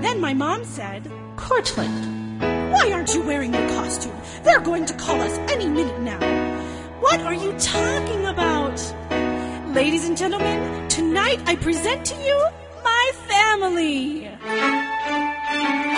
Then my mom said, Cortland, why aren't you wearing your costume? They're going to call us any minute now. What are you talking about? Ladies and gentlemen, tonight I present to you my family.